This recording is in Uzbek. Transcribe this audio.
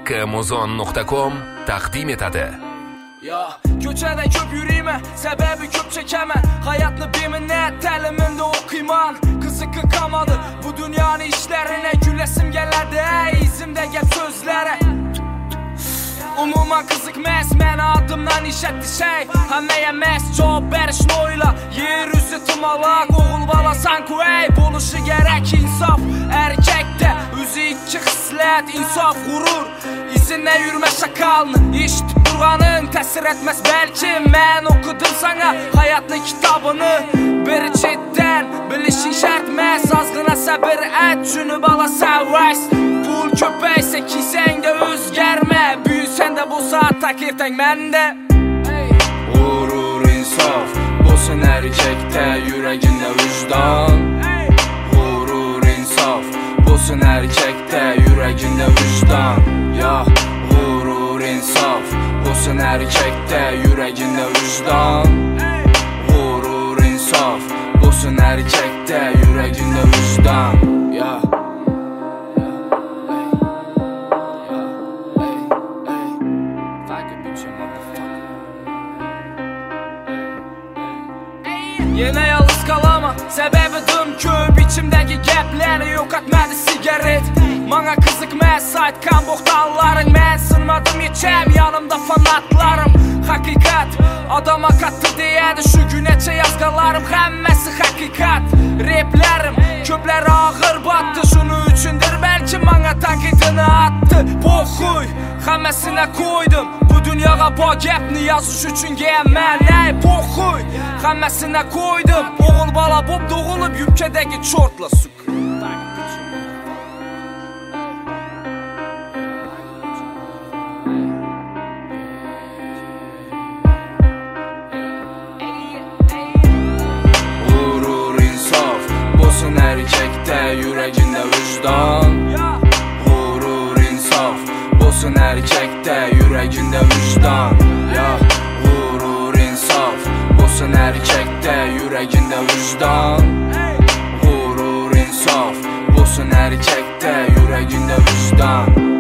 hakkimuzon.com taqdim etadi. Ya ko'chada ko'p yuriyman, sababi ko'p chekaman. Hayotni beminnat ta'limimda o'qiyman. Qiziqi qolmadi bu dunyoning ishlarini, kulasim keladi izimda gap so'zlari. Umuman qiziqmas meni odimdan ishlatdi shay. Hamma emas javob berishni o'yla. Yer yuzi tumalaq, o'g'il bolasan-ku ey, bo'lishi kerak insof. Erkakda o'zi ikki xislat, insof, g'urur. Izinle yürüme şakalını eshitib turganing ta'sir etmez belki. Men o'qidim sana hayotning kitabını. Bir chetdan bilishing shart emas, ozgina sabr et, tushunib olasan vays. Pul ko'paysa kisangda o'zgarma, büyüsende bu saat takirtang menda. G'urur, insof bo'lsin erkakda, yuragingda vijdon. G'urur, insof bo'lsin erkakda, yuragingda vijdon. Ya g'urur, insof bo'lsin erkakda, yuragingda vijdon. G'urur, insof bo'lsin erkakda, yuragingda vijdon. Ya Yine yalnız kalamam, sebebi dım ko'p, içimdeki gaplarni yo'qotmadi sigaret. Manga qiziqmas aytgan bo'xtonlaring, men sinmadim yecham, yanımda fanatlarım. Haqiqat odamga qattiq deyadi shu gunacha yozganlarim, hammasi haqiqat. Replarim ko'plar og'ir botdi, shuning uchundir balki manga tanqidini attı. Po'xuy, hammasini qo'ydim, bu dunyoga bor gapni yozish uchun men ey po'xuy, hammasini qo'ydim. O'g'il bola bo'lib tug'ilib yubkadagi chortla suk. Bo'lsin erkakda, yuragingda vijdon. G'urur, insof bo'lsin erkakda, yuragingda vijdon. Ya g'urur, insof bo'lsin erkakda, yuragingda vijdon. G'urur, insof bo'lsin erkakda, yuragingda vijdon.